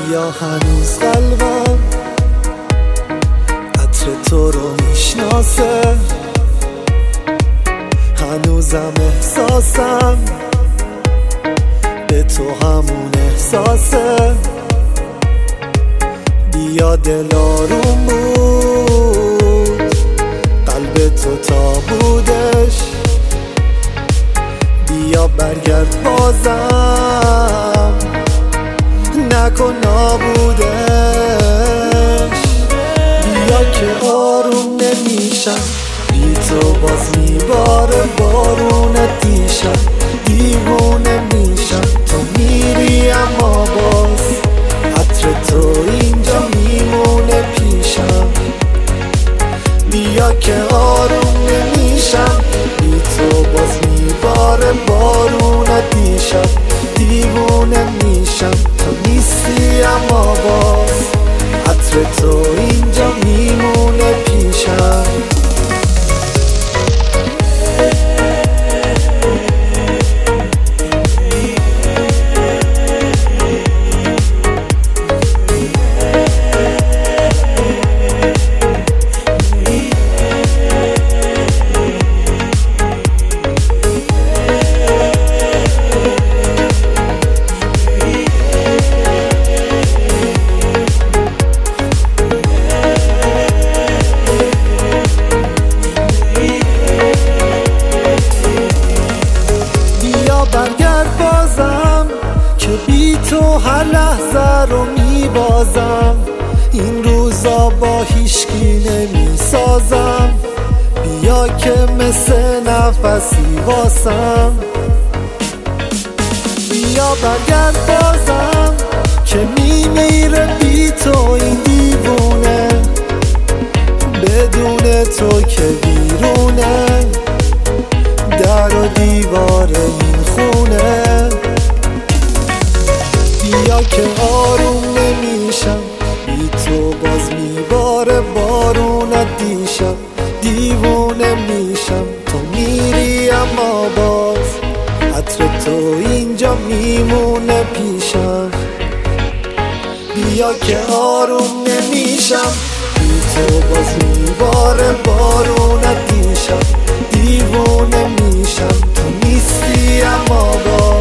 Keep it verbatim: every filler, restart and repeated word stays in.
بیا هنوز قلبم عطر تو رو میشناسه، هنوزم احساسم به تو همون احساسه. بیا دل آروم بود قلب تو تا بودش، بیا برگرد بازم نکن نابودش. بیا که آروم نمیشم بی تو، باز میباره بارون دیشم، دیوونه میشم تو میری اما باز عطر تو اینجا میمونه پیشم. بیا که آروم نمیشم بی تو، باز میباره بارون دیشم، دیوونه میشم تو نیستی اما باز عطر تو اینجا میمونه پیشم. برگرد بازم که بی تو هر لحظه رو میبازم، این روزا با هیچکی نمیسازم. بیا که مثل نفسی واسم، بیا برگرد بازم که میمیره بی تو این دیوونه، بدون تو که بیرونه در و دیوار این خونه. بیا که آروم نمیشم بی تو، باز میباره بارون دیشم، دیوونه میشم تو میری اما باز عطر تو اینجا میمونه پیشم. بیا که آروم نمیشم بی تو، باز میباره بارون دیشم، دیوونه میشم تو نیستی اما باز